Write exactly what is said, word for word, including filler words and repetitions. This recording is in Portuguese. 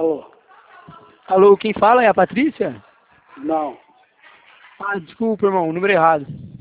Alô? Alô, quem fala é a Patrícia? Não. Ah, desculpa, irmão, número errado.